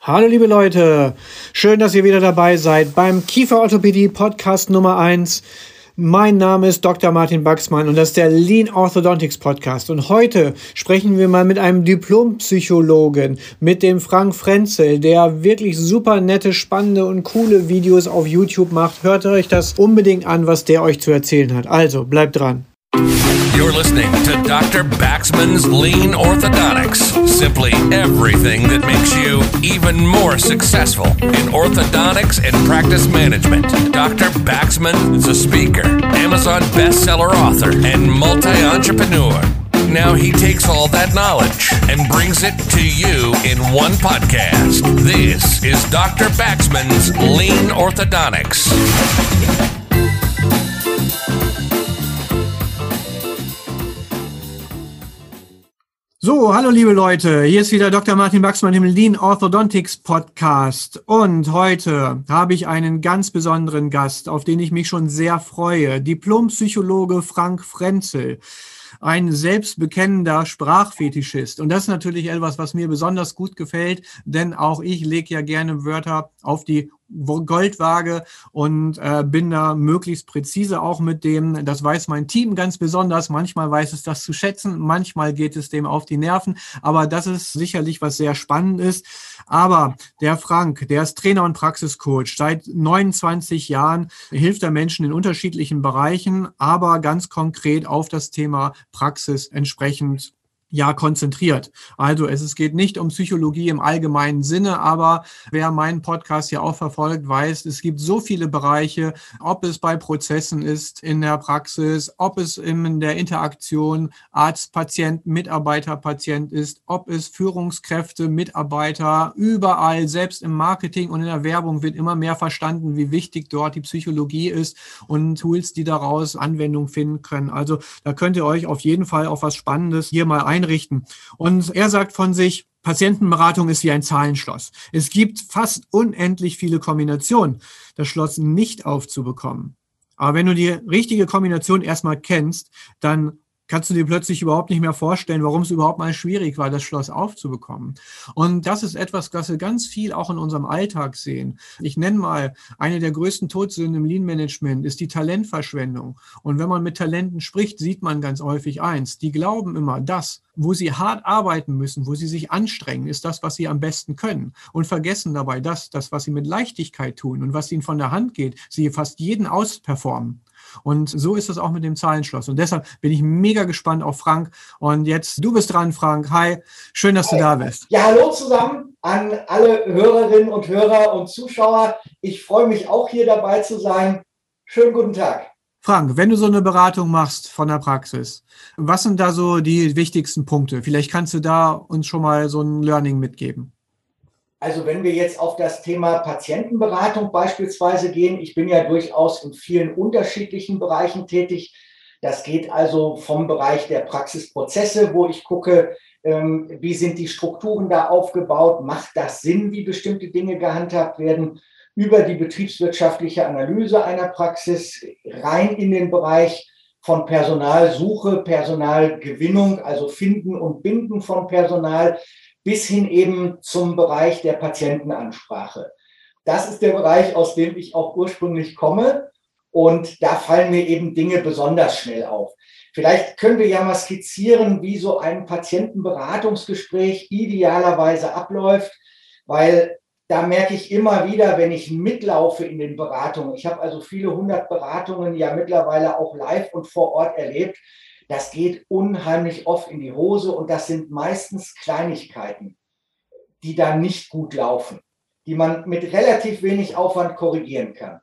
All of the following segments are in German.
Hallo liebe Leute, schön, dass ihr wieder dabei seid beim Kieferorthopädie Podcast Nummer 1. Mein Name ist Dr. Martin Baxmann und das ist der Lean Orthodontics Podcast. Und heute sprechen wir mal mit einem Diplompsychologen, mit dem Frank Frenzel, der wirklich super nette, spannende und coole Videos auf YouTube macht. Hört euch das unbedingt an, was der euch zu erzählen hat. Also, bleibt dran. You're listening to Dr. Baxman's Lean Orthodontics. Simply everything that makes you even more successful in orthodontics and practice management. Dr. Baxman is a speaker, Amazon bestseller author, and multi-entrepreneur. Now he takes all that knowledge and brings it to you in one podcast. This is Dr. Baxman's Lean Orthodontics. So, hallo liebe Leute, hier ist wieder Dr. Martin Baxmann im Lean Orthodontics Podcast und heute habe ich einen ganz besonderen Gast, auf den ich mich schon sehr freue, Diplompsychologe Frank Frenzel. Ein selbstbekennender Sprachfetischist. Und das ist natürlich etwas, was mir besonders gut gefällt, denn auch ich lege ja gerne Wörter auf die Goldwaage und bin da möglichst präzise auch mit dem. Das weiß mein Team ganz besonders. Manchmal weiß es das zu schätzen, manchmal geht es dem auf die Nerven. Aber das ist sicherlich was sehr spannend ist. Aber der Frank, der ist Trainer und Praxiscoach. Seit 29 Jahren hilft er Menschen in unterschiedlichen Bereichen, aber ganz konkret auf das Thema Praxis entsprechend konzentriert. Also es geht nicht um Psychologie im allgemeinen Sinne, aber wer meinen Podcast ja auch verfolgt, weiß, es gibt so viele Bereiche, ob es bei Prozessen ist in der Praxis, ob es in der Interaktion Arzt-Patient, Mitarbeiter-Patient ist, ob es Führungskräfte, Mitarbeiter, überall, selbst im Marketing und in der Werbung wird immer mehr verstanden, wie wichtig dort die Psychologie ist und Tools, die daraus Anwendung finden können. Also da könnt ihr euch auf jeden Fall auf was Spannendes hier mal einrichten. Und er sagt von sich, Patientenberatung ist wie ein Zahlenschloss. Es gibt fast unendlich viele Kombinationen, das Schloss nicht aufzubekommen. Aber wenn du die richtige Kombination erstmal kennst, dann kannst du dir plötzlich überhaupt nicht mehr vorstellen, warum es überhaupt mal schwierig war, das Schloss aufzubekommen. Und das ist etwas, was wir ganz viel auch in unserem Alltag sehen. Ich nenne mal, eine der größten Todsünden im Lean-Management ist die Talentverschwendung. Und wenn man mit Talenten spricht, sieht man ganz häufig eins. Die glauben immer, das, wo sie hart arbeiten müssen, wo sie sich anstrengen, ist das, was sie am besten können. Und vergessen dabei das, was sie mit Leichtigkeit tun und was ihnen von der Hand geht, sie fast jeden ausperformen. Und so ist es auch mit dem Zahlenschloss. Und deshalb bin ich mega gespannt auf Frank. Und jetzt, du bist dran, Frank. Hi, schön, dass du da bist. Ja, hallo zusammen an alle Hörerinnen und Hörer und Zuschauer. Ich freue mich auch, hier dabei zu sein. Schönen guten Tag. Frank, wenn du so eine Beratung machst von der Praxis, was sind da so die wichtigsten Punkte? Vielleicht kannst du da uns schon mal so ein Learning mitgeben. Also wenn wir jetzt auf das Thema Patientenberatung beispielsweise gehen, ich bin ja durchaus in vielen unterschiedlichen Bereichen tätig. Das geht also vom Bereich der Praxisprozesse, wo ich gucke, wie sind die Strukturen da aufgebaut, macht das Sinn, wie bestimmte Dinge gehandhabt werden, über die betriebswirtschaftliche Analyse einer Praxis rein in den Bereich von Personalsuche, Personalgewinnung, also Finden und Binden von Personal, bis hin eben zum Bereich der Patientenansprache. Das ist der Bereich, aus dem ich auch ursprünglich komme und da fallen mir eben Dinge besonders schnell auf. Vielleicht können wir ja mal skizzieren, wie so ein Patientenberatungsgespräch idealerweise abläuft, weil da merke ich immer wieder, wenn ich mitlaufe in den Beratungen, ich habe also viele 100 Beratungen ja mittlerweile auch live und vor Ort erlebt, das geht unheimlich oft in die Hose und das sind meistens Kleinigkeiten, die da nicht gut laufen, die man mit relativ wenig Aufwand korrigieren kann.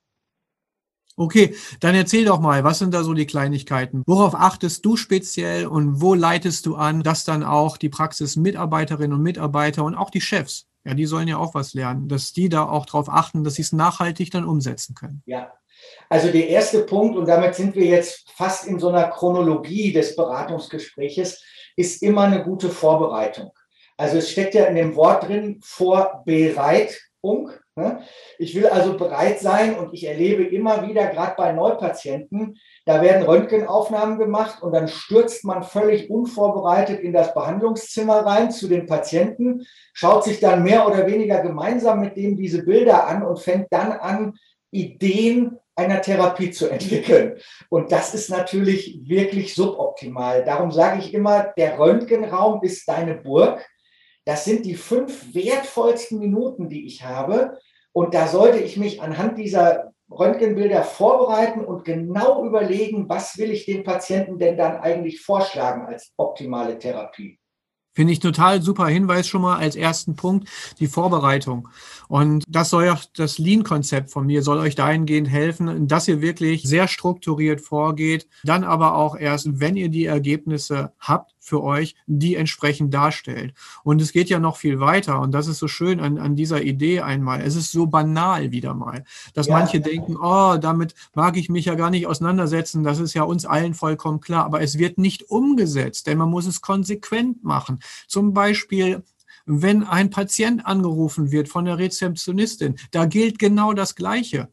Okay, dann erzähl doch mal, was sind da so die Kleinigkeiten? Worauf achtest du speziell und wo leitest du an, dass dann auch die Praxismitarbeiterinnen und Mitarbeiter und auch die Chefs, ja, die sollen ja auch was lernen, dass die da auch darauf achten, dass sie es nachhaltig dann umsetzen können? Ja. Also der erste Punkt, und damit sind wir jetzt fast in so einer Chronologie des Beratungsgespräches, ist immer eine gute Vorbereitung. Also es steckt ja in dem Wort drin, vorbereit Punkt. Ne? Ich will also bereit sein und ich erlebe immer wieder, gerade bei Neupatienten, da werden Röntgenaufnahmen gemacht und dann stürzt man völlig unvorbereitet in das Behandlungszimmer rein zu den Patienten, schaut sich dann mehr oder weniger gemeinsam mit dem diese Bilder an und fängt dann an, Ideen einer Therapie zu entwickeln. Und das ist natürlich wirklich suboptimal. Darum sage ich immer, der Röntgenraum ist deine Burg. Das sind die 5 wertvollsten Minuten, die ich habe. Und da sollte ich mich anhand dieser Röntgenbilder vorbereiten und genau überlegen, was will ich dem Patienten denn dann eigentlich vorschlagen als optimale Therapie. Finde ich total super Hinweis schon mal als ersten Punkt, die Vorbereitung. Und das soll auch das Lean-Konzept von mir, soll euch dahingehend helfen, dass ihr wirklich sehr strukturiert vorgeht, dann aber auch erst, wenn ihr die Ergebnisse habt für euch, die entsprechend darstellt. Und es geht ja noch viel weiter und das ist so schön an dieser Idee einmal. Es ist so banal wieder mal, dass manche denken, oh, damit mag ich mich ja gar nicht auseinandersetzen, das ist ja uns allen vollkommen klar, aber es wird nicht umgesetzt, denn man muss es konsequent machen. Zum Beispiel, wenn ein Patient angerufen wird von der Rezeptionistin, da gilt genau das Gleiche.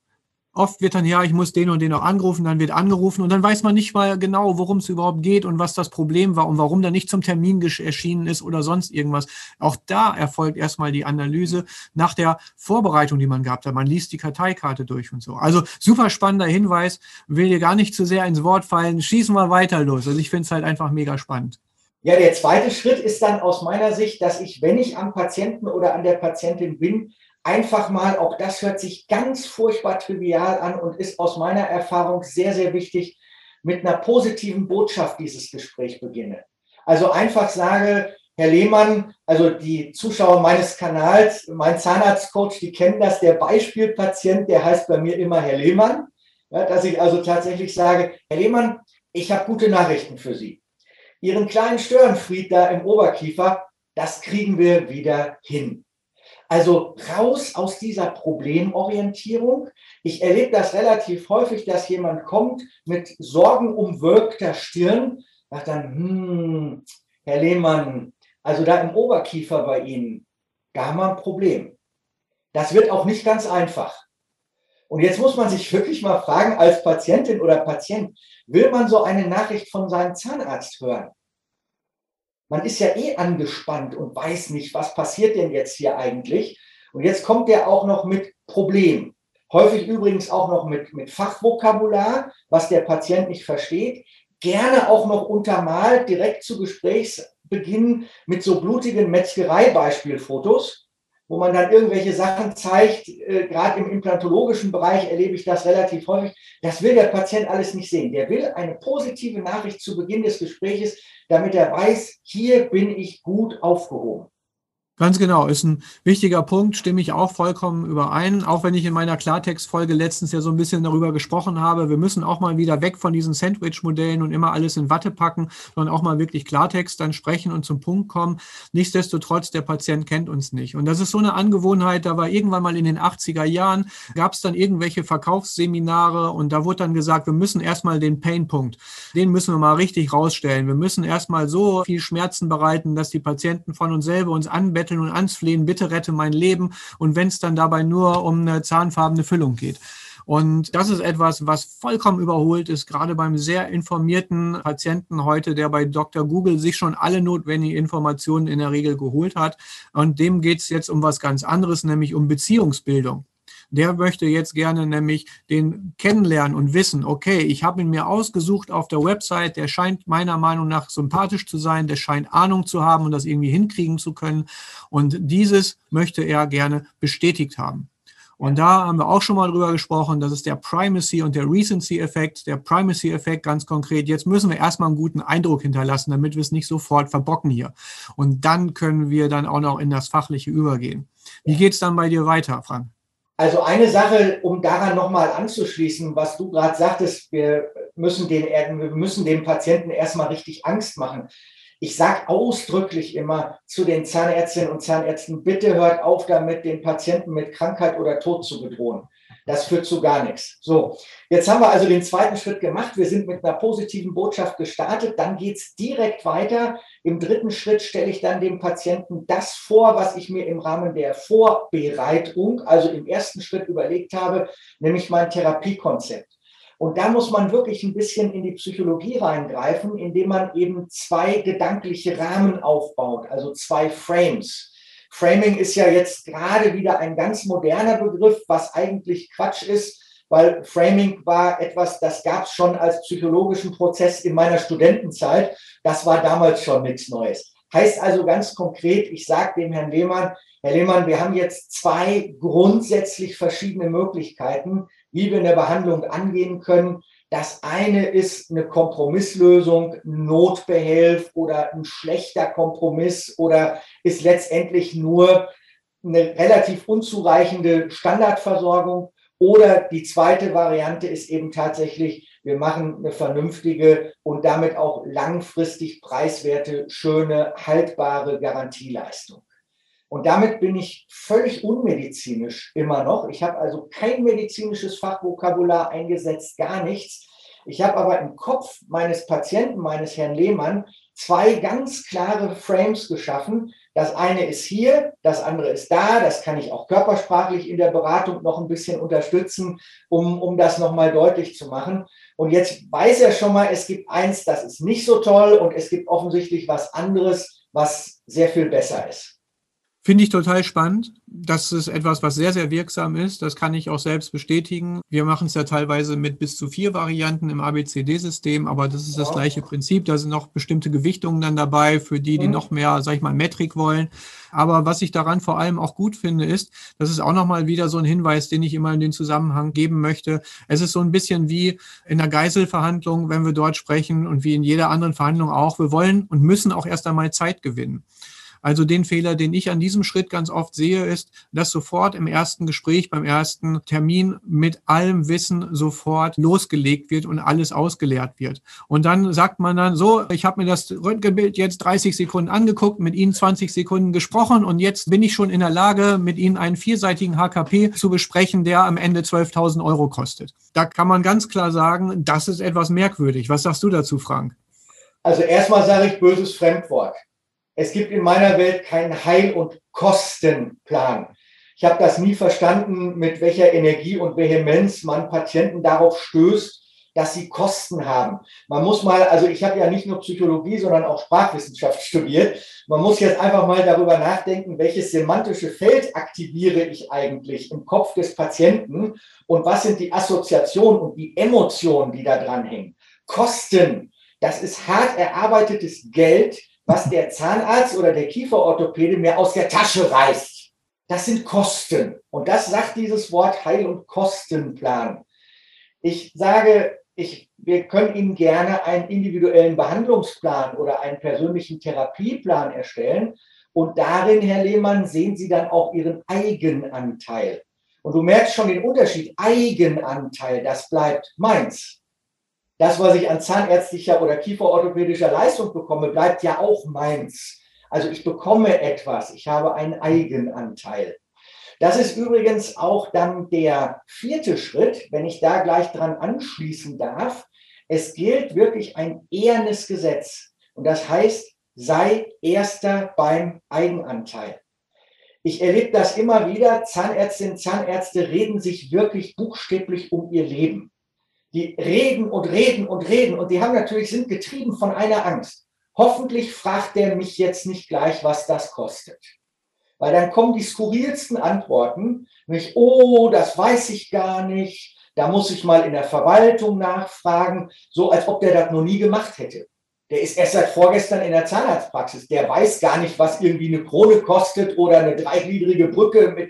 Oft wird dann, ja, ich muss den und den noch anrufen, dann wird angerufen und dann weiß man nicht mal genau, worum es überhaupt geht und was das Problem war und warum der nicht zum Termin erschienen ist oder sonst irgendwas. Auch da erfolgt erstmal die Analyse nach der Vorbereitung, die man gehabt hat. Man liest die Karteikarte durch und so. Also super spannender Hinweis, will dir gar nicht zu sehr ins Wort fallen. Schießen wir weiter los. Also ich finde es halt einfach mega spannend. Ja, der zweite Schritt ist dann aus meiner Sicht, dass ich, wenn ich am Patienten oder an der Patientin bin, einfach mal, auch das hört sich ganz furchtbar trivial an und ist aus meiner Erfahrung sehr, sehr wichtig, mit einer positiven Botschaft dieses Gespräch beginne. Also einfach sage, Herr Lehmann, also die Zuschauer meines Kanals, mein Zahnarztcoach, die kennen das, der Beispielpatient, der heißt bei mir immer Herr Lehmann, ja, dass ich also tatsächlich sage, Herr Lehmann, ich habe gute Nachrichten für Sie. Ihren kleinen Störenfried da im Oberkiefer, das kriegen wir wieder hin. Also raus aus dieser Problemorientierung. Ich erlebe das relativ häufig, dass jemand kommt mit sorgenumwölkter Stirn, sagt dann, Herr Lehmann, also da im Oberkiefer bei Ihnen, da haben wir ein Problem. Das wird auch nicht ganz einfach. Und jetzt muss man sich wirklich mal fragen, als Patientin oder Patient, will man so eine Nachricht von seinem Zahnarzt hören? Man ist ja angespannt und weiß nicht, was passiert denn jetzt hier eigentlich. Und jetzt kommt der auch noch mit Problemen. Häufig übrigens auch noch mit Fachvokabular, was der Patient nicht versteht. Gerne auch noch untermalt, direkt zu Gesprächsbeginn mit so blutigen Metzgerei-Beispielfotos, wo man dann irgendwelche Sachen zeigt. Gerade im implantologischen Bereich erlebe ich das relativ häufig. Das will der Patient alles nicht sehen. Der will eine positive Nachricht zu Beginn des Gespräches, damit er weiß, hier bin ich gut aufgehoben. Ganz genau, ist ein wichtiger Punkt, stimme ich auch vollkommen überein, auch wenn ich in meiner Klartext-Folge letztens ja so ein bisschen darüber gesprochen habe, wir müssen auch mal wieder weg von diesen Sandwich-Modellen und immer alles in Watte packen, sondern auch mal wirklich Klartext dann sprechen und zum Punkt kommen. Nichtsdestotrotz, der Patient kennt uns nicht. Und das ist so eine Angewohnheit, da war irgendwann mal in den 80er Jahren, gab es dann irgendwelche Verkaufsseminare und da wurde dann gesagt, wir müssen erstmal den Painpunkt, den müssen wir mal richtig rausstellen. Wir müssen erstmal so viel Schmerzen bereiten, dass die Patienten von uns selber uns anbetteln und ansflehen, bitte rette mein Leben und wenn es dann dabei nur um eine zahnfarbene Füllung geht. Und das ist etwas, was vollkommen überholt ist, gerade beim sehr informierten Patienten heute, der bei Dr. Google sich schon alle notwendigen Informationen in der Regel geholt hat. Und dem geht es jetzt um was ganz anderes, nämlich um Beziehungsbildung. Der möchte jetzt gerne nämlich den kennenlernen und wissen, okay, ich habe ihn mir ausgesucht auf der Website, der scheint meiner Meinung nach sympathisch zu sein, der scheint Ahnung zu haben und das irgendwie hinkriegen zu können. Und dieses möchte er gerne bestätigt haben. Und da haben wir auch schon mal drüber gesprochen, das ist der Primacy und der Recency-Effekt. Der Primacy-Effekt ganz konkret, jetzt müssen wir erstmal einen guten Eindruck hinterlassen, damit wir es nicht sofort verbocken hier. Und dann können wir dann auch noch in das Fachliche übergehen. Wie geht es dann bei dir weiter, Frank? Also eine Sache, um daran nochmal anzuschließen, was du gerade sagtest, wir müssen dem Patienten erstmal richtig Angst machen. Ich sage ausdrücklich immer zu den Zahnärztinnen und Zahnärzten, bitte hört auf damit, den Patienten mit Krankheit oder Tod zu bedrohen. Das führt zu gar nichts. So, jetzt haben wir also den zweiten Schritt gemacht. Wir sind mit einer positiven Botschaft gestartet. Dann geht es direkt weiter. Im dritten Schritt stelle ich dann dem Patienten das vor, was ich mir im Rahmen der Vorbereitung, also im ersten Schritt überlegt habe, nämlich mein Therapiekonzept. Und da muss man wirklich ein bisschen in die Psychologie reingreifen, indem man eben 2 gedankliche Rahmen aufbaut, also 2 Frames. Framing ist ja jetzt gerade wieder ein ganz moderner Begriff, was eigentlich Quatsch ist, weil Framing war etwas, das gab es schon als psychologischen Prozess in meiner Studentenzeit. Das war damals schon nichts Neues. Heißt also ganz konkret, ich sage dem Herrn Lehmann, wir haben jetzt 2 grundsätzlich verschiedene Möglichkeiten, wie wir eine Behandlung angehen können. Das eine ist eine Kompromisslösung, ein Notbehelf oder ein schlechter Kompromiss oder ist letztendlich nur eine relativ unzureichende Standardversorgung. Oder die zweite Variante ist eben tatsächlich, wir machen eine vernünftige und damit auch langfristig preiswerte, schöne, haltbare Garantieleistung. Und damit bin ich völlig unmedizinisch immer noch. Ich habe also kein medizinisches Fachvokabular eingesetzt, gar nichts. Ich habe aber im Kopf meines Patienten, meines Herrn Lehmann, 2 ganz klare Frames geschaffen. Das eine ist hier, das andere ist da. Das kann ich auch körpersprachlich in der Beratung noch ein bisschen unterstützen, um das nochmal deutlich zu machen. Und jetzt weiß er schon mal, es gibt eins, das ist nicht so toll und es gibt offensichtlich was anderes, was sehr viel besser ist. Finde ich total spannend. Das ist etwas, was sehr, sehr wirksam ist. Das kann ich auch selbst bestätigen. Wir machen es ja teilweise mit bis zu 4 Varianten im ABCD-System, aber das ist das gleiche Prinzip. Da sind noch bestimmte Gewichtungen dann dabei für die noch mehr, sag ich mal, Metrik wollen. Aber was ich daran vor allem auch gut finde, ist, das ist auch nochmal wieder so ein Hinweis, den ich immer in den Zusammenhang geben möchte. Es ist so ein bisschen wie in der Geiselverhandlung, wenn wir dort sprechen und wie in jeder anderen Verhandlung auch. Wir wollen und müssen auch erst einmal Zeit gewinnen. Also den Fehler, den ich an diesem Schritt ganz oft sehe, ist, dass sofort im ersten Gespräch, beim ersten Termin mit allem Wissen sofort losgelegt wird und alles ausgeleert wird. Und dann sagt man dann so, ich habe mir das Röntgenbild jetzt 30 Sekunden angeguckt, mit Ihnen 20 Sekunden gesprochen und jetzt bin ich schon in der Lage, mit Ihnen einen 4-seitigen HKP zu besprechen, der am Ende 12.000 € kostet. Da kann man ganz klar sagen, das ist etwas merkwürdig. Was sagst du dazu, Frank? Also erstmal sage ich böses Fremdwort. Es gibt in meiner Welt keinen Heil- und Kostenplan. Ich habe das nie verstanden, mit welcher Energie und Vehemenz man Patienten darauf stößt, dass sie Kosten haben. Man muss mal, also ich habe ja nicht nur Psychologie, sondern auch Sprachwissenschaft studiert. Man muss jetzt einfach mal darüber nachdenken, welches semantische Feld aktiviere ich eigentlich im Kopf des Patienten und was sind die Assoziationen und die Emotionen, die da dran hängen. Kosten, das ist hart erarbeitetes Geld, was der Zahnarzt oder der Kieferorthopäde mir aus der Tasche reißt. Das sind Kosten. Und das sagt dieses Wort Heil- und Kostenplan. Ich sage, wir können Ihnen gerne einen individuellen Behandlungsplan oder einen persönlichen Therapieplan erstellen. Und darin, Herr Lehmann, sehen Sie dann auch Ihren Eigenanteil. Und du merkst schon den Unterschied. Eigenanteil, das bleibt meins. Das, was ich an zahnärztlicher oder kieferorthopädischer Leistung bekomme, bleibt ja auch meins. Also ich bekomme etwas, ich habe einen Eigenanteil. Das ist übrigens auch dann der 4. Schritt, wenn ich da gleich dran anschließen darf. Es gilt wirklich ein ehernes Gesetz. Und das heißt, sei Erster beim Eigenanteil. Ich erlebe das immer wieder. Zahnärztinnen, Zahnärzte reden sich wirklich buchstäblich um ihr Leben. Die reden und reden und reden und die sind getrieben von einer Angst. Hoffentlich fragt der mich jetzt nicht gleich, was das kostet. Weil dann kommen die skurrilsten Antworten, nämlich, oh, das weiß ich gar nicht, da muss ich mal in der Verwaltung nachfragen, so als ob der das noch nie gemacht hätte. Der ist erst seit vorgestern in der Zahnarztpraxis, der weiß gar nicht, was irgendwie eine Krone kostet oder eine 3gliedrige Brücke mit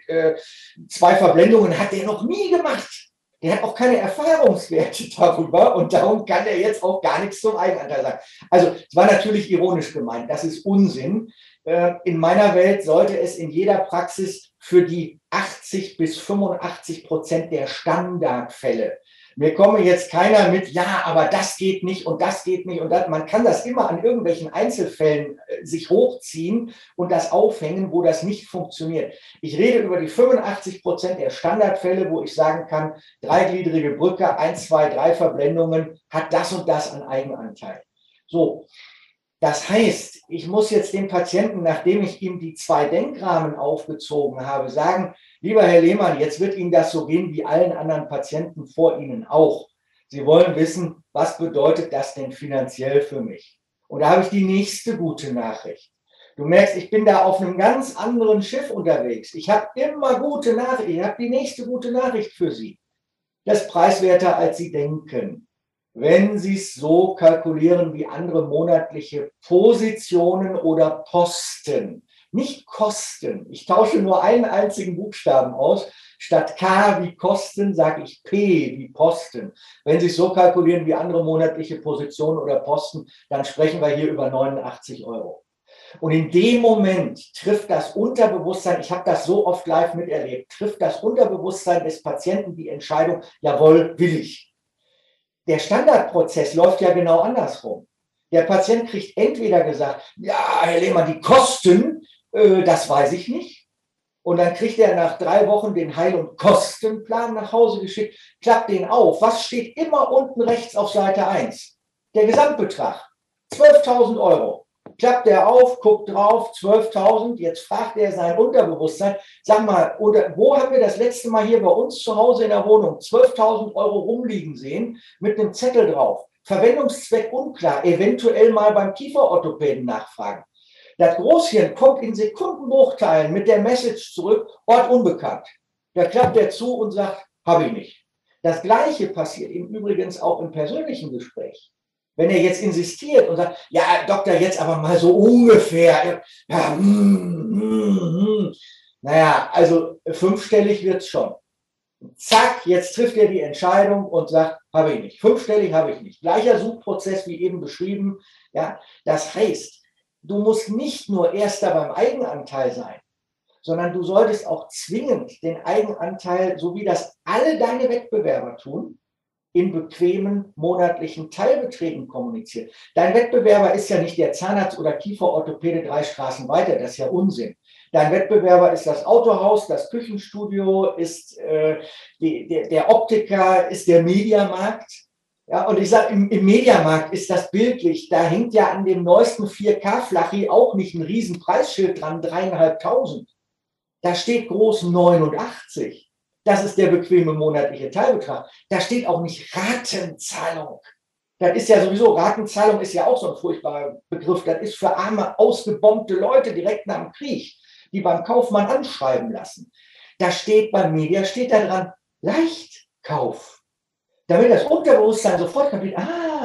2 Verblendungen, hat der noch nie gemacht. Der hat auch keine Erfahrungswerte darüber und darum kann er jetzt auch gar nichts zum Eigenanteil sagen. Also es war natürlich ironisch gemeint, das ist Unsinn. In meiner Welt sollte es in jeder Praxis für die 80 bis 85% der Standardfälle Mir komme jetzt keiner mit, ja, aber das geht nicht und das geht nicht und das. Man kann das immer an irgendwelchen Einzelfällen sich hochziehen und das aufhängen, wo das nicht funktioniert. Ich rede über die 85% der Standardfälle, wo ich sagen kann, dreigliedrige Brücke, 1, 2, 3 Verblendungen, hat das und das an Eigenanteil. So, das heißt, ich muss jetzt dem Patienten, nachdem ich ihm die 2 Denkrahmen aufgezogen habe, sagen, lieber Herr Lehmann, jetzt wird Ihnen das so gehen wie allen anderen Patienten vor Ihnen auch. Sie wollen wissen, was bedeutet das denn finanziell für mich? Und da habe ich die nächste gute Nachricht. Du merkst, ich bin da auf einem ganz anderen Schiff unterwegs. Ich habe immer gute Nachrichten. Ich habe die nächste gute Nachricht für Sie. Das ist preiswerter, als Sie denken. Wenn Sie es so kalkulieren wie andere monatliche Positionen oder Posten, nicht Kosten. Ich tausche nur einen einzigen Buchstaben aus. Statt K wie Kosten sage ich P wie Posten. Wenn Sie es so kalkulieren wie andere monatliche Positionen oder Posten, dann sprechen wir hier über 89 €. Und in dem Moment trifft das Unterbewusstsein, ich habe das so oft live miterlebt, trifft das Unterbewusstsein des Patienten die Entscheidung, jawohl, will ich. Der Standardprozess läuft ja genau andersrum. Der Patient kriegt entweder gesagt, ja, Herr Lehmann, die Kosten, das weiß ich nicht. Und dann kriegt er nach 3 Wochen den Heil- und Kostenplan nach Hause geschickt, klappt den auf. Was steht immer unten rechts auf Seite 1? Der Gesamtbetrag, 12.000 €. Klappt er auf, guckt drauf, 12.000, jetzt fragt er sein Unterbewusstsein, sag mal, wo haben wir das letzte Mal hier bei uns zu Hause in der Wohnung 12.000 € rumliegen sehen, mit einem Zettel drauf, Verwendungszweck unklar, eventuell mal beim Kieferorthopäden nachfragen. Das Großhirn kommt in Sekundenbruchteilen mit der Message zurück, Ort unbekannt. Da klappt er zu und sagt, habe ich nicht. Das Gleiche passiert ihm übrigens auch im persönlichen Gespräch. Wenn er jetzt insistiert und sagt, ja, Doktor, jetzt aber mal so ungefähr. Ja, Naja, also 5-stellig wird es schon. Zack, jetzt trifft er die Entscheidung und sagt, habe ich nicht. 5-stellig habe ich nicht. Gleicher Suchprozess wie eben beschrieben. Ja, das heißt, du musst nicht nur Erster beim Eigenanteil sein, sondern du solltest auch zwingend den Eigenanteil, so wie das alle deine Wettbewerber tun, in bequemen monatlichen Teilbeträgen kommunizieren. Dein Wettbewerber ist ja nicht der Zahnarzt oder Kieferorthopäde 3 Straßen weiter, das ist ja Unsinn. Dein Wettbewerber ist das Autohaus, das Küchenstudio, ist der Optiker, ist der Mediamarkt. Ja, und ich sage, im Mediamarkt ist das bildlich, da hängt ja an dem neuesten 4K-Flachi auch nicht ein riesen Preisschild dran, 3.500. Da steht groß 89. Das ist der bequeme monatliche Teilbetrag. Da steht auch nicht Ratenzahlung. Das ist ja sowieso, Ratenzahlung ist ja auch so ein furchtbarer Begriff. Das ist für arme, ausgebombte Leute direkt nach dem Krieg, die beim Kaufmann anschreiben lassen. Da steht beim Media, steht da dran, Leichtkauf. Damit das Unterbewusstsein sofort kapiert,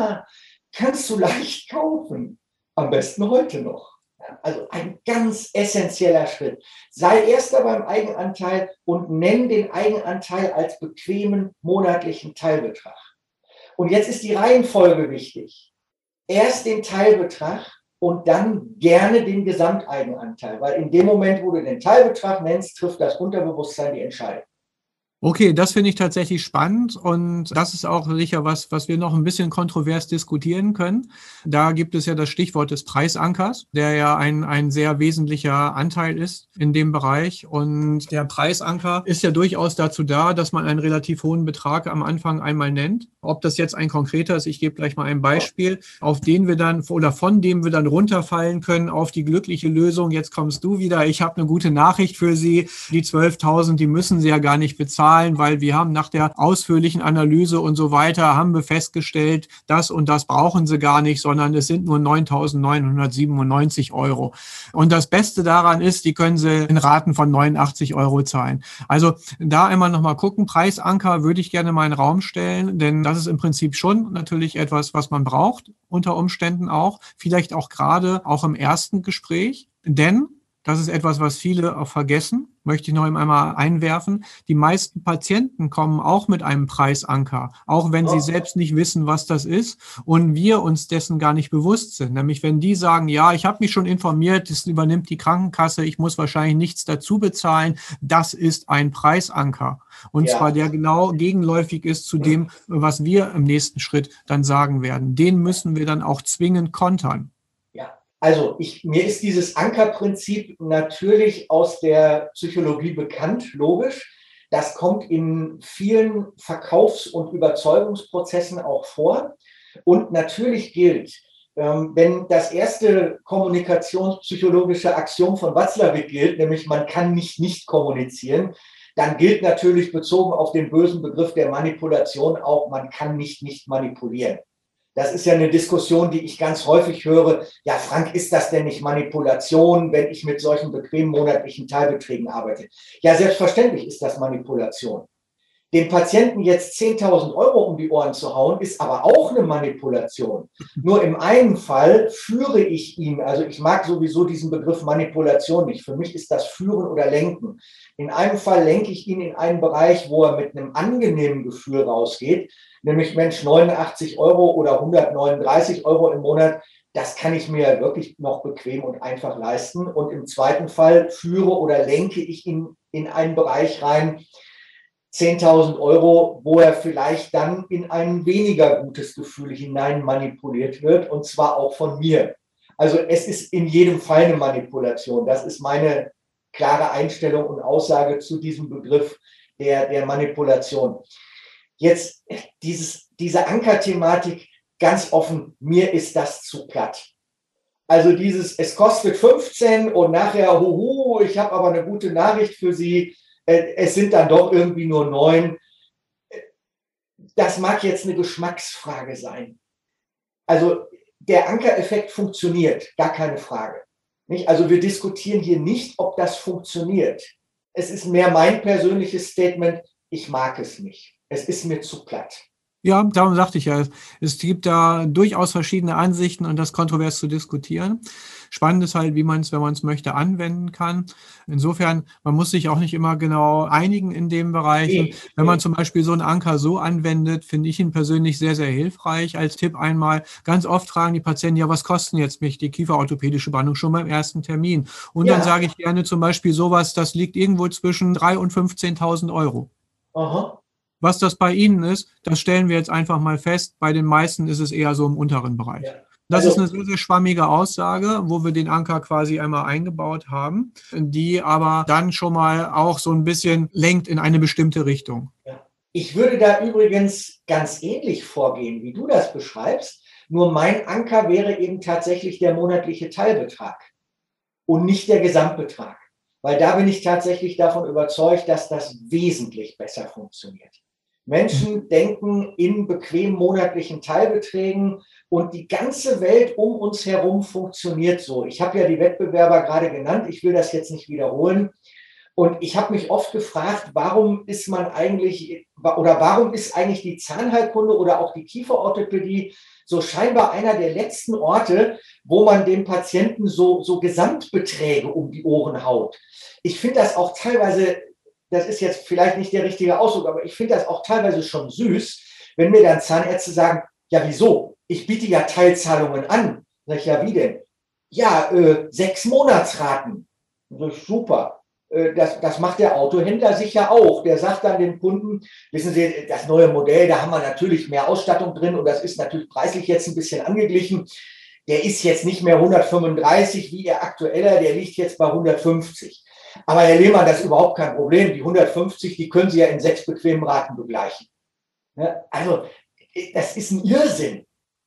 kannst du leicht kaufen. Am besten heute noch. Also ein ganz essentieller Schritt. Sei Erster beim Eigenanteil und nenn den Eigenanteil als bequemen monatlichen Teilbetrag. Und jetzt ist die Reihenfolge wichtig. Erst den Teilbetrag und dann gerne den Gesamteigenanteil, weil in dem Moment, wo du den Teilbetrag nennst, trifft das Unterbewusstsein die Entscheidung. Okay, das finde ich tatsächlich spannend und das ist auch sicher was wir noch ein bisschen kontrovers diskutieren können. Da gibt es ja das Stichwort des Preisankers, der ja ein sehr wesentlicher Anteil ist in dem Bereich. Und der Preisanker ist ja durchaus dazu da, dass man einen relativ hohen Betrag am Anfang einmal nennt. Ob das jetzt ein konkreter ist, ich gebe gleich mal ein Beispiel, auf den wir dann oder von dem wir dann runterfallen können auf die glückliche Lösung. Jetzt kommst du wieder. Ich habe eine gute Nachricht für Sie. Die 12.000, die müssen Sie ja gar nicht bezahlen, weil wir haben nach der ausführlichen Analyse und so weiter, haben wir festgestellt, das und das brauchen Sie gar nicht, sondern es sind nur 9.997 €. Und das Beste daran ist, die können Sie in Raten von 89 € zahlen. Also da einmal nochmal gucken, Preisanker würde ich gerne mal in den Raum stellen, denn das ist im Prinzip schon natürlich etwas, was man braucht, unter Umständen auch, vielleicht auch gerade auch im ersten Gespräch, denn das ist etwas, was viele auch vergessen, möchte ich noch einmal einwerfen. Die meisten Patienten kommen auch mit einem Preisanker, auch wenn sie selbst nicht wissen, was das ist und wir uns dessen gar nicht bewusst sind. Nämlich wenn die sagen, ja, ich habe mich schon informiert, das übernimmt die Krankenkasse, ich muss wahrscheinlich nichts dazu bezahlen, das ist ein Preisanker. Und zwar der genau gegenläufig ist zu dem, was wir im nächsten Schritt dann sagen werden. Den müssen wir dann auch zwingend kontern. Also mir ist dieses Ankerprinzip natürlich aus der Psychologie bekannt, logisch. Das kommt in vielen Verkaufs- und Überzeugungsprozessen auch vor. Und natürlich gilt, wenn das erste kommunikationspsychologische Axiom von Watzlawick gilt, nämlich man kann nicht kommunizieren, dann gilt natürlich bezogen auf den bösen Begriff der Manipulation auch, man kann nicht manipulieren. Das ist ja eine Diskussion, die ich ganz häufig höre. Ja, Frank, ist das denn nicht Manipulation, wenn ich mit solchen bequemen monatlichen Teilbeträgen arbeite? Ja, selbstverständlich ist das Manipulation. Dem Patienten jetzt 10.000 Euro um die Ohren zu hauen, ist aber auch eine Manipulation. Nur im einen Fall führe ich ihn, also ich mag sowieso diesen Begriff Manipulation nicht. Für mich ist das Führen oder Lenken. In einem Fall lenke ich ihn in einen Bereich, wo er mit einem angenehmen Gefühl rausgeht, nämlich Mensch, 89 Euro oder 139 Euro im Monat, das kann ich mir wirklich noch bequem und einfach leisten. Und im zweiten Fall führe oder lenke ich ihn in einen Bereich rein, 10.000 Euro, wo er vielleicht dann in ein weniger gutes Gefühl hinein manipuliert wird, und zwar auch von mir. Also es ist in jedem Fall eine Manipulation. Das ist meine klare Einstellung und Aussage zu diesem Begriff der Manipulation. Jetzt diese Ankerthematik, ganz offen, mir ist das zu platt. Also es kostet 15 und nachher, huhu, ich habe aber eine gute Nachricht für Sie, es sind dann doch irgendwie nur 9. Das mag jetzt eine Geschmacksfrage sein. Also der Ankereffekt funktioniert, gar keine Frage. Nicht? Also wir diskutieren hier nicht, ob das funktioniert. Es ist mehr mein persönliches Statement, ich mag es nicht. Es ist mir zu platt. Ja, darum sagte ich ja, es gibt da durchaus verschiedene Ansichten und das kontrovers zu diskutieren. Spannend ist halt, wie man es, wenn man es möchte, anwenden kann. Insofern, man muss sich auch nicht immer genau einigen in den Bereichen. Wenn man zum Beispiel so einen Anker so anwendet, finde ich ihn persönlich sehr, sehr hilfreich. Als Tipp einmal, ganz oft fragen die Patienten, ja, was kosten jetzt mich die kieferorthopädische Behandlung schon beim ersten Termin? Und dann sage ich gerne zum Beispiel sowas, das liegt irgendwo zwischen 3.000 und 15.000 Euro. Aha. Was das bei Ihnen ist, das stellen wir jetzt einfach mal fest. Bei den meisten ist es eher so im unteren Bereich. Ja. Das ist eine sehr, sehr schwammige Aussage, wo wir den Anker quasi einmal eingebaut haben, die aber dann schon mal auch so ein bisschen lenkt in eine bestimmte Richtung. Ja. Ich würde da übrigens ganz ähnlich vorgehen, wie du das beschreibst. Nur mein Anker wäre eben tatsächlich der monatliche Teilbetrag und nicht der Gesamtbetrag. Weil da bin ich tatsächlich davon überzeugt, dass das wesentlich besser funktioniert. Menschen denken in bequemen monatlichen Teilbeträgen und die ganze Welt um uns herum funktioniert so. Ich habe ja die Wettbewerber gerade genannt, ich will das jetzt nicht wiederholen. Und ich habe mich oft gefragt, warum ist eigentlich die Zahnheilkunde oder auch die Kieferorthopädie so scheinbar einer der letzten Orte, wo man dem Patienten so Gesamtbeträge um die Ohren haut. Ich finde das auch teilweise, das ist jetzt vielleicht nicht der richtige Ausdruck, aber ich finde das auch teilweise schon süß, wenn mir dann Zahnärzte sagen, ja wieso? Ich biete ja Teilzahlungen an. Sag ich, ja wie denn? Ja, 6 Monatsraten. Super. Das macht der Autohändler sicher auch. Der sagt dann dem Kunden, wissen Sie, das neue Modell, da haben wir natürlich mehr Ausstattung drin und das ist natürlich preislich jetzt ein bisschen angeglichen. Der ist jetzt nicht mehr 135 wie Ihr aktueller, der liegt jetzt bei 150. Aber Herr Lehmann, das ist überhaupt kein Problem. Die 150, die können Sie ja in 6 bequemen Raten begleichen. Also, das ist ein Irrsinn.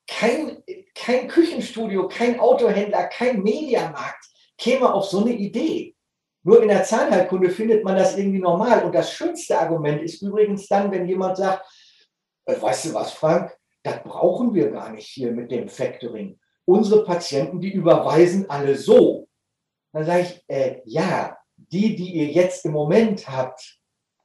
Kein Küchenstudio, kein Autohändler, kein Mediamarkt käme auf so eine Idee. Nur in der Zahnheilkunde findet man das irgendwie normal. Und das schönste Argument ist übrigens dann, wenn jemand sagt, weißt du was, Frank, das brauchen wir gar nicht hier mit dem Factoring. Unsere Patienten, die überweisen alle so. Dann sage ich, ja, die ihr jetzt im Moment habt,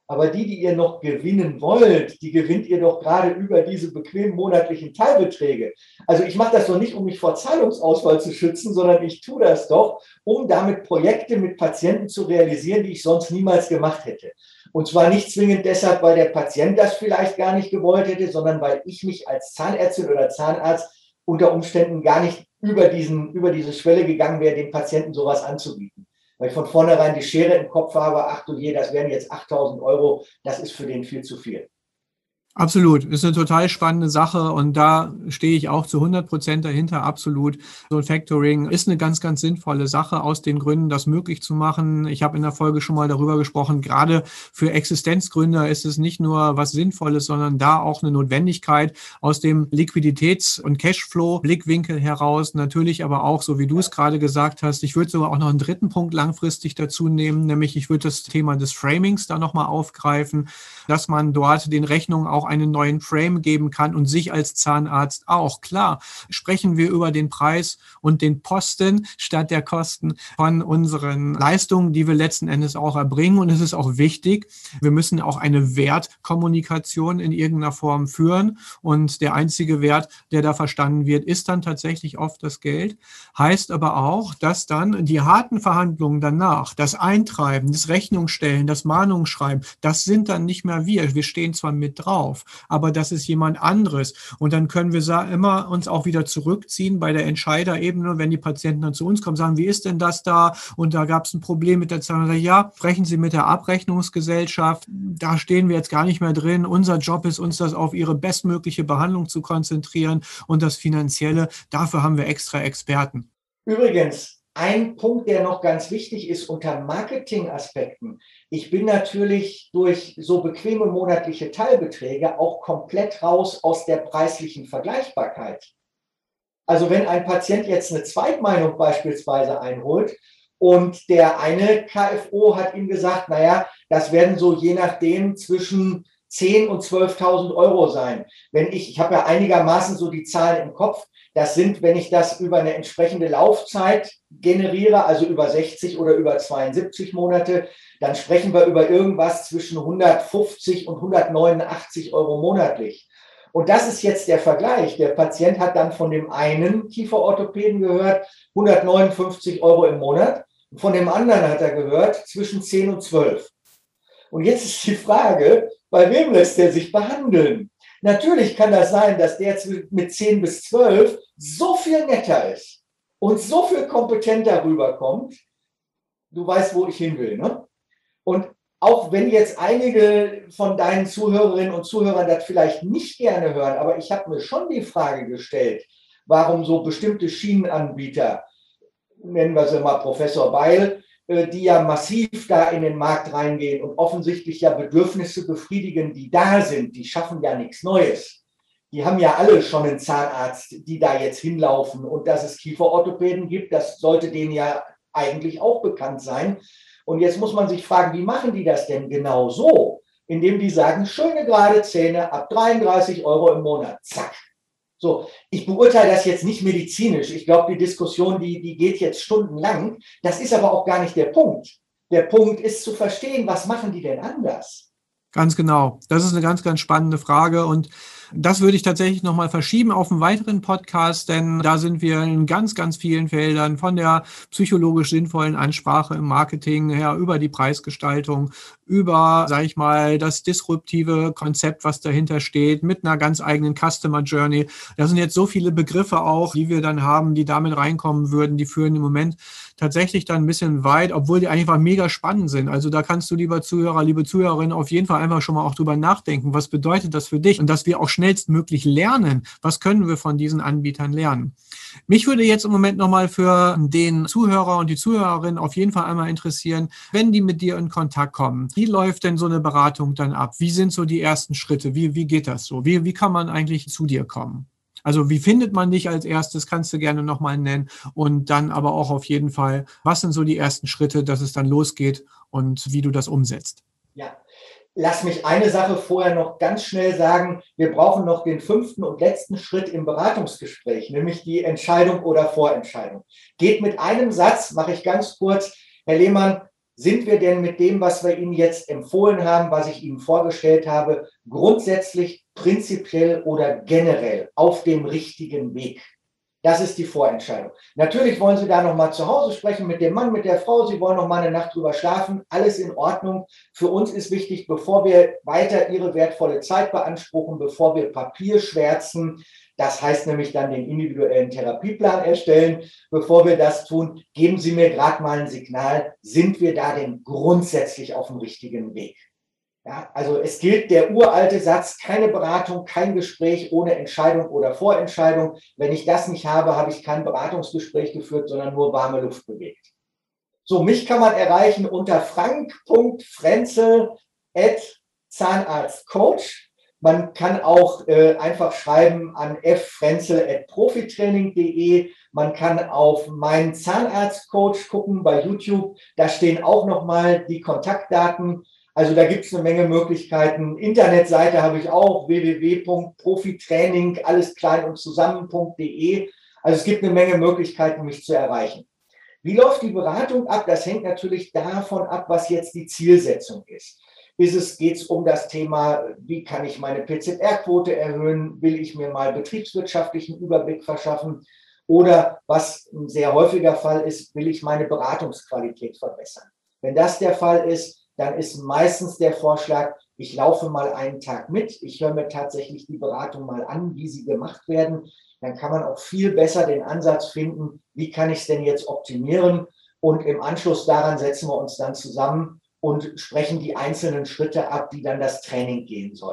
Aber die ihr noch gewinnen wollt, die gewinnt ihr doch gerade über diese bequemen monatlichen Teilbeträge. Also ich mache das doch nicht, um mich vor Zahlungsausfall zu schützen, sondern ich tue das doch, um damit Projekte mit Patienten zu realisieren, die ich sonst niemals gemacht hätte. Und zwar nicht zwingend deshalb, weil der Patient das vielleicht gar nicht gewollt hätte, sondern weil ich mich als Zahnärztin oder Zahnarzt unter Umständen gar nicht über diese Schwelle gegangen wäre, dem Patienten sowas anzubieten. Weil ich von vornherein die Schere im Kopf habe, ach du je, das wären jetzt 8.000 Euro, das ist für den viel zu viel. Absolut, ist eine total spannende Sache und da stehe ich auch zu 100% dahinter, absolut. So ein Factoring ist eine ganz, ganz sinnvolle Sache aus den Gründen, das möglich zu machen. Ich habe in der Folge schon mal darüber gesprochen, gerade für Existenzgründer ist es nicht nur was Sinnvolles, sondern da auch eine Notwendigkeit aus dem Liquiditäts- und Cashflow-Blickwinkel heraus. Natürlich aber auch, so wie du es gerade gesagt hast, ich würde sogar auch noch einen dritten Punkt langfristig dazu nehmen, nämlich ich würde das Thema des Framings da nochmal aufgreifen, dass man dort den Rechnungen auch einen neuen Frame geben kann und sich als Zahnarzt auch. Klar, sprechen wir über den Preis und den Posten statt der Kosten von unseren Leistungen, die wir letzten Endes auch erbringen. Und es ist auch wichtig, wir müssen auch eine Wertkommunikation in irgendeiner Form führen. Und der einzige Wert, der da verstanden wird, ist dann tatsächlich oft das Geld. Heißt aber auch, dass dann die harten Verhandlungen danach, das Eintreiben, das Rechnungsstellen, das Mahnungsschreiben, das sind dann nicht mehr wir. Wir stehen zwar mit drauf, aber das ist jemand anderes. Und dann können wir immer uns auch wieder zurückziehen bei der Entscheiderebene, wenn die Patienten dann zu uns kommen, sagen, wie ist denn das da? Und da gab es ein Problem mit der Zahlung. Ja, sprechen Sie mit der Abrechnungsgesellschaft. Da stehen wir jetzt gar nicht mehr drin. Unser Job ist, uns das auf Ihre bestmögliche Behandlung zu konzentrieren und das Finanzielle, dafür haben wir extra Experten. Übrigens, ein Punkt, der noch ganz wichtig ist unter Marketingaspekten. Ich bin natürlich durch so bequeme monatliche Teilbeträge auch komplett raus aus der preislichen Vergleichbarkeit. Also wenn ein Patient jetzt eine Zweitmeinung beispielsweise einholt und der eine KFO hat ihm gesagt, naja, das werden so je nachdem zwischen 10.000 und 12.000 Euro sein. Ich habe ja einigermaßen so die Zahlen im Kopf. Das sind, wenn ich das über eine entsprechende Laufzeit generiere, also über 60 oder über 72 Monate, dann sprechen wir über irgendwas zwischen 150 und 189 Euro monatlich. Und das ist jetzt der Vergleich. Der Patient hat dann von dem einen Kieferorthopäden gehört, 159 Euro im Monat. Und von dem anderen hat er gehört, zwischen 10 und 12. Und jetzt ist die Frage, bei wem lässt er sich behandeln? Natürlich kann das sein, dass der mit 10 bis 12 so viel netter ist und so viel kompetenter rüberkommt. Du weißt, wo ich hin will, ne? Und auch wenn jetzt einige von deinen Zuhörerinnen und Zuhörern das vielleicht nicht gerne hören, aber ich habe mir schon die Frage gestellt, warum so bestimmte Schienenanbieter, nennen wir sie mal Professor Beil, die ja massiv da in den Markt reingehen und offensichtlich ja Bedürfnisse befriedigen, die da sind. Die schaffen ja nichts Neues. Die haben ja alle schon einen Zahnarzt, die da jetzt hinlaufen. Und dass es Kieferorthopäden gibt, das sollte denen ja eigentlich auch bekannt sein. Und jetzt muss man sich fragen, wie machen die das denn genau so? Indem die sagen, schöne gerade Zähne ab 33 Euro im Monat. Zack. So, ich beurteile das jetzt nicht medizinisch. Ich glaube, die Diskussion, die geht jetzt stundenlang. Das ist aber auch gar nicht der Punkt. Der Punkt ist zu verstehen, was machen die denn anders? Ganz genau. Das ist eine ganz, ganz spannende Frage und das würde ich tatsächlich nochmal verschieben auf einen weiteren Podcast, denn da sind wir in ganz, ganz vielen Feldern von der psychologisch sinnvollen Ansprache im Marketing her über die Preisgestaltung, über, sage ich mal, das disruptive Konzept, was dahinter steht, mit einer ganz eigenen Customer Journey. Da sind jetzt so viele Begriffe auch, die wir dann haben, die damit reinkommen würden, die führen im Moment tatsächlich dann ein bisschen weit, obwohl die einfach mega spannend sind. Also da kannst du, lieber Zuhörer, liebe Zuhörerin, auf jeden Fall einfach schon mal auch drüber nachdenken, was bedeutet das für dich und dass wir auch schnellstmöglich lernen, was können wir von diesen Anbietern lernen. Mich würde jetzt im Moment nochmal für den Zuhörer und die Zuhörerin auf jeden Fall einmal interessieren, wenn die mit dir in Kontakt kommen, wie läuft denn so eine Beratung dann ab? Wie sind so die ersten Schritte? Wie geht das so? Wie kann man eigentlich zu dir kommen? Also wie findet man dich als erstes, kannst du gerne nochmal nennen und dann aber auch auf jeden Fall, was sind so die ersten Schritte, dass es dann losgeht und wie du das umsetzt? Ja, lass mich eine Sache vorher noch ganz schnell sagen. Wir brauchen noch den 5. und letzten Schritt im Beratungsgespräch, nämlich die Entscheidung oder Vorentscheidung. Geht mit einem Satz, mache ich ganz kurz, Herr Lehmann, sind wir denn mit dem, was wir Ihnen jetzt empfohlen haben, was ich Ihnen vorgestellt habe, grundsätzlich, prinzipiell oder generell auf dem richtigen Weg? Das ist die Vorentscheidung. Natürlich wollen Sie da nochmal zu Hause sprechen mit dem Mann, mit der Frau. Sie wollen nochmal eine Nacht drüber schlafen. Alles in Ordnung. Für uns ist wichtig, bevor wir weiter Ihre wertvolle Zeit beanspruchen, bevor wir Papier schwärzen, das heißt nämlich dann den individuellen Therapieplan erstellen. Bevor wir das tun, geben Sie mir gerade mal ein Signal. Sind wir da denn grundsätzlich auf dem richtigen Weg? Ja, also es gilt der uralte Satz, keine Beratung, kein Gespräch ohne Entscheidung oder Vorentscheidung. Wenn ich das nicht habe, habe ich kein Beratungsgespräch geführt, sondern nur warme Luft bewegt. So, mich kann man erreichen unter frank.frenzel@Zahnarztcoach. Man kann auch einfach schreiben an ffrenzel@profitraining.de. Man kann auf meinen Zahnarztcoach gucken bei YouTube. Da stehen auch nochmal die Kontaktdaten. Also da gibt es eine Menge Möglichkeiten. Internetseite habe ich auch, www.profitraining, alles klein und zusammen.de. Also es gibt eine Menge Möglichkeiten, mich zu erreichen. Wie läuft die Beratung ab? Das hängt natürlich davon ab, was jetzt die Zielsetzung ist. Geht es um das Thema, wie kann ich meine PZR-Quote erhöhen? Will ich mir mal betriebswirtschaftlichen Überblick verschaffen? Oder was ein sehr häufiger Fall ist, will ich meine Beratungsqualität verbessern? Wenn das der Fall ist, dann ist meistens der Vorschlag, ich laufe mal einen Tag mit, ich höre mir tatsächlich die Beratung mal an, wie sie gemacht werden. Dann kann man auch viel besser den Ansatz finden, wie kann ich es denn jetzt optimieren? Und im Anschluss daran setzen wir uns dann zusammen und sprechen die einzelnen Schritte ab, die dann das Training gehen soll.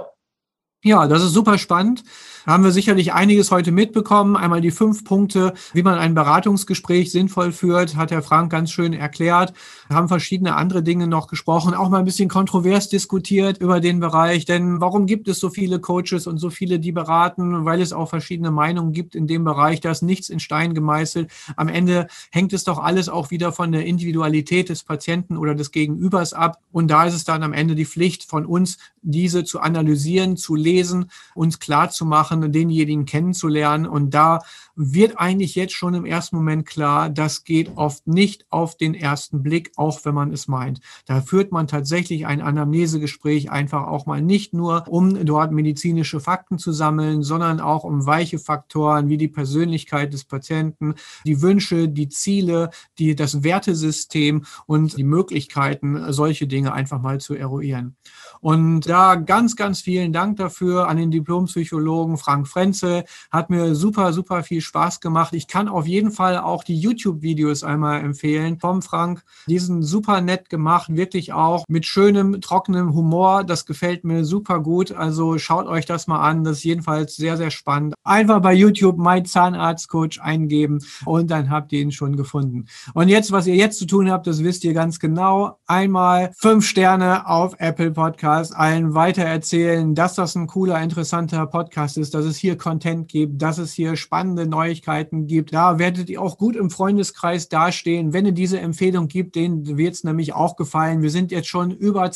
Ja, das ist super spannend. Da haben wir sicherlich einiges heute mitbekommen. Einmal die 5 Punkte, wie man ein Beratungsgespräch sinnvoll führt, hat Herr Frank ganz schön erklärt. Wir haben verschiedene andere Dinge noch gesprochen, auch mal ein bisschen kontrovers diskutiert über den Bereich. Denn warum gibt es so viele Coaches und so viele, die beraten? Weil es auch verschiedene Meinungen gibt in dem Bereich. Da ist nichts in Stein gemeißelt. Am Ende hängt es doch alles auch wieder von der Individualität des Patienten oder des Gegenübers ab. Und da ist es dann am Ende die Pflicht von uns, diese zu analysieren, zu lesen, uns klar zu machen, denjenigen kennenzulernen. Und da wird eigentlich jetzt schon im ersten Moment klar, das geht oft nicht auf den ersten Blick, auch wenn man es meint. Da führt man tatsächlich ein Anamnesegespräch einfach auch mal nicht nur, um dort medizinische Fakten zu sammeln, sondern auch um weiche Faktoren wie die Persönlichkeit des Patienten, die Wünsche, die Ziele, das Wertesystem und die Möglichkeiten, solche Dinge einfach mal zu eruieren. Und da ganz, ganz vielen Dank dafür an den Diplompsychologen Frank Frenzel. Hat mir super, super viel Spaß gemacht. Ich kann auf jeden Fall auch die YouTube-Videos einmal empfehlen vom Frank. Die sind super nett gemacht, wirklich auch mit schönem, trockenem Humor. Das gefällt mir super gut. Also schaut euch das mal an. Das ist jedenfalls sehr, sehr spannend. Einfach bei YouTube mein Zahnarztcoach eingeben und dann habt ihr ihn schon gefunden. Und jetzt, was ihr jetzt zu tun habt, das wisst ihr ganz genau. Einmal 5 Sterne auf Apple Podcast, allen weitererzählen, dass das ein cooler, interessanter Podcast ist, dass es hier Content gibt, dass es hier spannende Neuigkeiten gibt. Da werdet ihr auch gut im Freundeskreis dastehen. Wenn es diese Empfehlung gibt, denen wird es nämlich auch gefallen. Wir sind jetzt schon über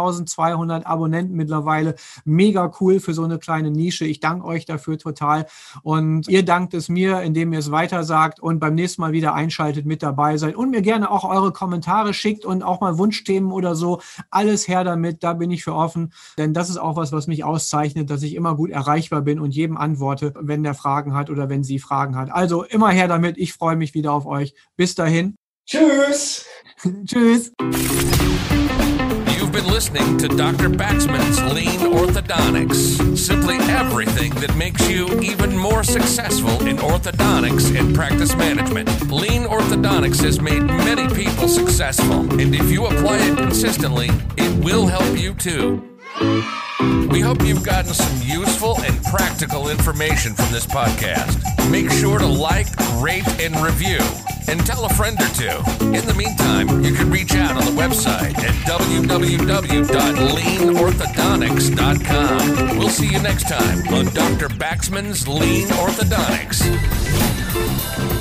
2200 Abonnenten mittlerweile. Mega cool für so eine kleine Nische. Ich danke euch dafür total. Und ihr dankt es mir, indem ihr es weiter sagt und beim nächsten Mal wieder einschaltet, mit dabei seid und mir gerne auch eure Kommentare schickt und auch mal Wunschthemen oder so. Alles her damit, da bin ich für offen. Denn das ist auch was mich auszeichnet, dass ich immer gut erreichbar bin und jedem antworte, wenn der Fragen hat oder wenn sie Fragen hat. Also immer her damit. Ich freue mich wieder auf euch. Bis dahin. Tschüss. Tschüss. You've been listening to Dr. Baxman's Lean Orthodontics. Simply everything that makes you even more successful in orthodontics and practice management. Lean Orthodontics has made many people successful, and if you apply it consistently, it will help you too. We hope you've gotten some useful and practical information from this podcast. Make sure to like, rate, and review, and tell a friend or two. In the meantime, you can reach out on the website at www.leanorthodontics.com. We'll see you next time on Dr. Baxman's Lean Orthodontics.